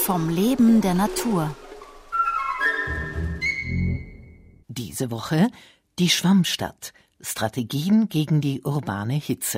vom Leben der Natur. Diese Woche die Schwammstadt. Strategien gegen die urbane Hitze.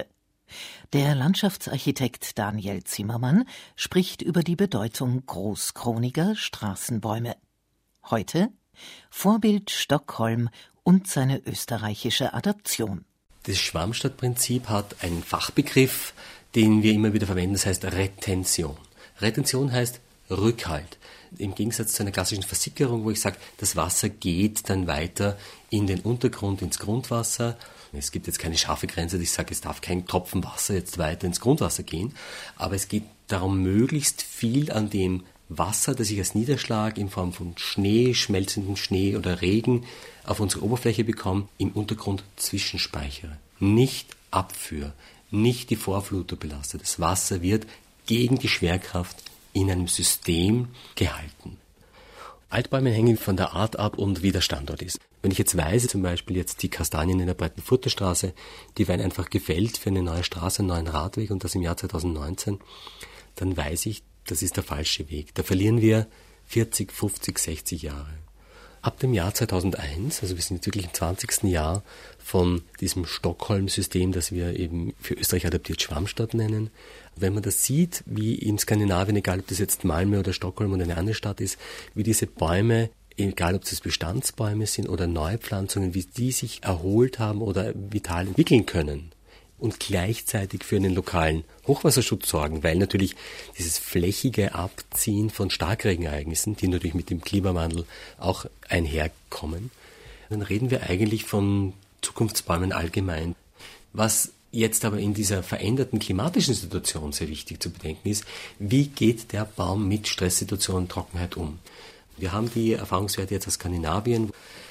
Der Landschaftsarchitekt Daniel Zimmermann spricht über die Bedeutung großkroniger Straßenbäume. Heute Vorbild Stockholm und seine österreichische Adaption. Das Schwammstadtprinzip hat einen Fachbegriff, den wir immer wieder verwenden, das heißt Retention. Retention heißt Rückhalt. Im Gegensatz zu einer klassischen Versickerung, wo ich sage, das Wasser geht dann weiter in den Untergrund, ins Grundwasser. Es gibt jetzt keine scharfe Grenze, dass ich sage, es darf kein Tropfen Wasser jetzt weiter ins Grundwasser gehen. Aber es geht darum, möglichst viel an dem Wasser, das ich als Niederschlag in Form von Schnee, schmelzenden Schnee oder Regen auf unsere Oberfläche bekomme, im Untergrund zwischenspeichere. Nicht abführe, nicht die Vorfluter belaste. Das Wasser wird gegen die Schwerkraft in einem System gehalten. Altbäume hängen von der Art ab und wie der Standort ist. Wenn ich jetzt weiß, zum Beispiel jetzt die Kastanien in der Breitenfurter Straße, die werden einfach gefällt für eine neue Straße, einen neuen Radweg und das im Jahr 2019, dann weiß ich, das ist der falsche Weg. Da verlieren wir 40, 50, 60 Jahre. Ab dem Jahr 2001, also wir sind jetzt wirklich im 20. Jahr von diesem Stockholm-System, das wir eben für Österreich adaptiert Schwammstadt nennen. Wenn man das sieht, wie in Skandinavien, egal ob das jetzt Malmö oder Stockholm oder eine andere Stadt ist, wie diese Bäume, egal ob das Bestandsbäume sind oder Neupflanzungen, wie die sich erholt haben oder vital entwickeln können und gleichzeitig für einen lokalen Hochwasserschutz sorgen, weil natürlich dieses flächige Abziehen von Starkregenereignissen, die natürlich mit dem Klimawandel auch einherkommen, dann reden wir eigentlich von Zukunftsbäumen allgemein. Was jetzt aber in dieser veränderten klimatischen Situation sehr wichtig zu bedenken ist, wie geht der Baum mit Stresssituationen, Trockenheit um? Wir haben die Erfahrungswerte jetzt aus Skandinavien.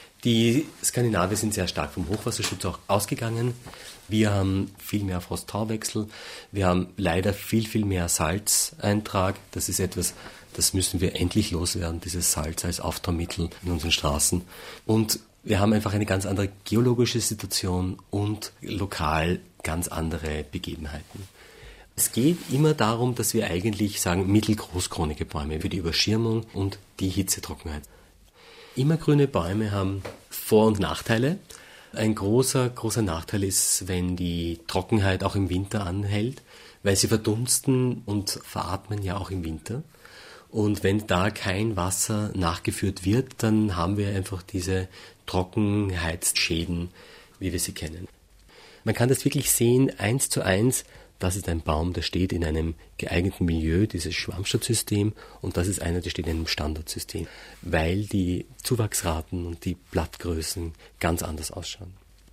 Die Skandinavier sind sehr stark vom Hochwasserschutz auch ausgegangen. Wir haben viel mehr Frost-Tauwechsel. Wir haben leider viel mehr Salzeintrag. Das ist etwas, das müssen wir endlich loswerden, dieses Salz als Auftaumittel in unseren Straßen. Und wir haben einfach eine ganz andere geologische Situation und lokal ganz andere Begebenheiten. Es geht immer darum, dass wir eigentlich sagen, mittelgroßkronige Bäume für die Überschirmung und die Hitzetrockenheit. Immergrüne Bäume haben Vor- und Nachteile. Ein großer Nachteil ist, wenn die Trockenheit auch im Winter anhält, weil sie verdunsten und veratmen ja auch im Winter. Und wenn da kein Wasser nachgeführt wird, dann haben wir einfach diese Trockenheitsschäden, wie wir sie kennen. Man kann das wirklich sehen, 1:1, das ist ein Baum, der steht in einem geeigneten Milieu, dieses Schwammstadtsystem, und das ist einer, der steht in einem Standardsystem, weil die Zuwachsraten und die Blattgrößen ganz anders ausschauen.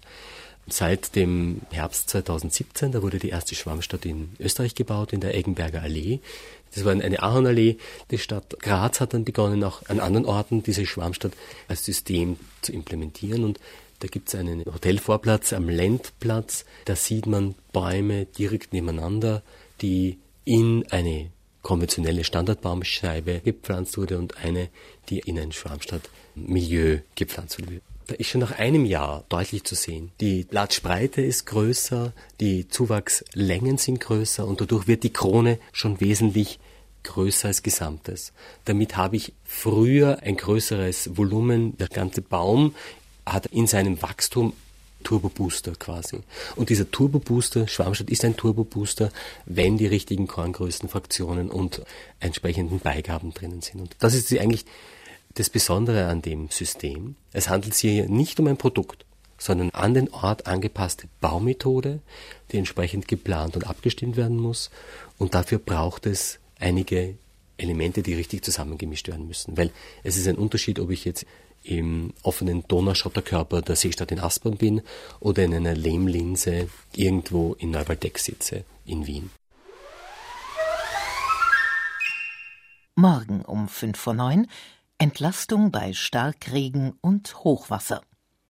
Seit dem Herbst 2017, da wurde die erste Schwammstadt in Österreich gebaut, in der Eggenberger Allee. Das war eine Ahornallee. Die Stadt Graz hat dann begonnen, auch an anderen Orten diese Schwammstadt als System zu implementieren, und da gibt es einen Hotelvorplatz am Lendplatz. Da sieht man Bäume direkt nebeneinander, die in eine konventionelle Standardbaumscheibe gepflanzt wurde und eine, die in ein Schwammstadtmilieu gepflanzt wurde. Da ist schon nach einem Jahr deutlich zu sehen, die Blattspreite ist größer, die Zuwachslängen sind größer und dadurch wird die Krone schon wesentlich größer als Gesamtes. Damit habe ich früher ein größeres Volumen. Der ganze Baum hat in seinem Wachstum Turbobooster quasi. Und dieser Turbobooster, Schwammstadt ist ein Turbobooster, wenn die richtigen Korngrößen, Fraktionen und entsprechenden Beigaben drinnen sind. Und das ist eigentlich das Besondere an dem System. Es handelt sich hier nicht um ein Produkt, sondern an den Ort angepasste Baumethode, die entsprechend geplant und abgestimmt werden muss. Und dafür braucht es einige Elemente, die richtig zusammengemischt werden müssen. Weil es ist ein Unterschied, ob ich jetzt im offenen Donauschotterkörper der Seestadt in Aspern bin oder in einer Lehmlinse irgendwo in Neuwaldeck sitze, in Wien. Morgen um 8:55 Entlastung bei Starkregen und Hochwasser.